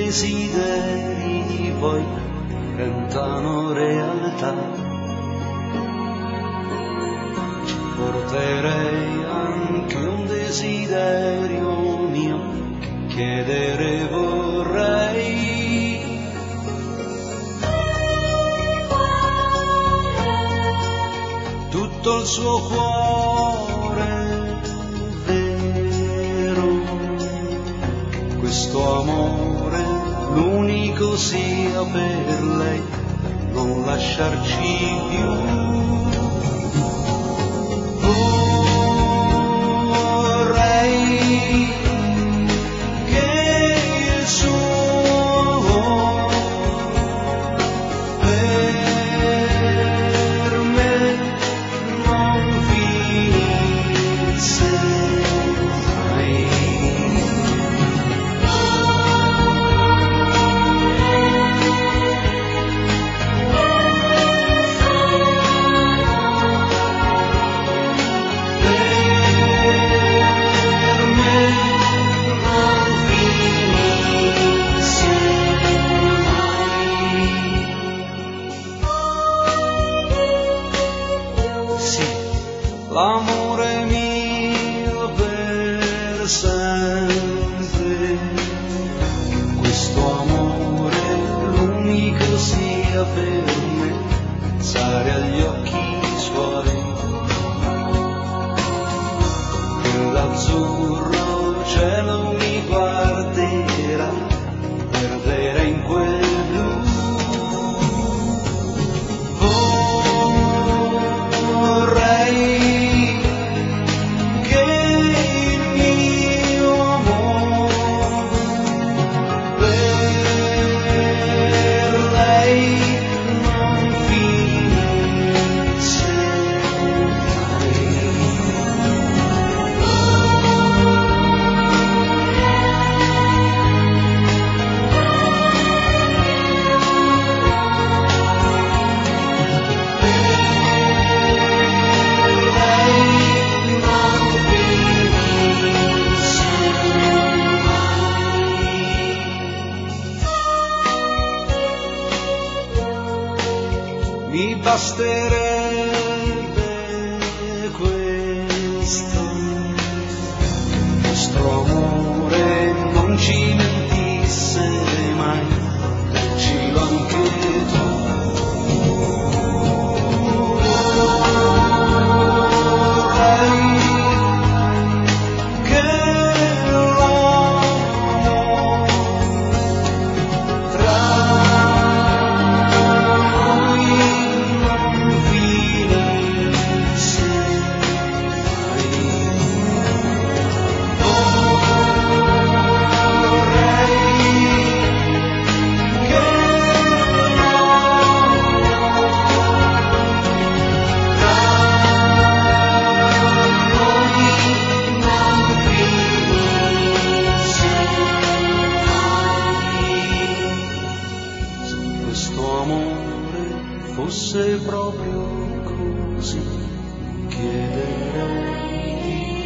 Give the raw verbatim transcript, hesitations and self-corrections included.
desideri poi diventano realtà. Ci porterei anche un desiderio mio che chiedere vorrei. Tutto il suo cuore vero, questo amore l'unico sia per lei, non lasciarci più. Vorrei che il suo per me non finisse mai. L'amore mio per sempre, questo amore l'unico sia per me, pensare agli occhi suoi, nell'azzurro cielo mi guarderà, perdere in quel blu. Vorrei mi basterebbe questo, il nostro amore non ci mentisse mai, dicilo anche tu. Vorrei che l'amore tra fosse proprio così, chiederei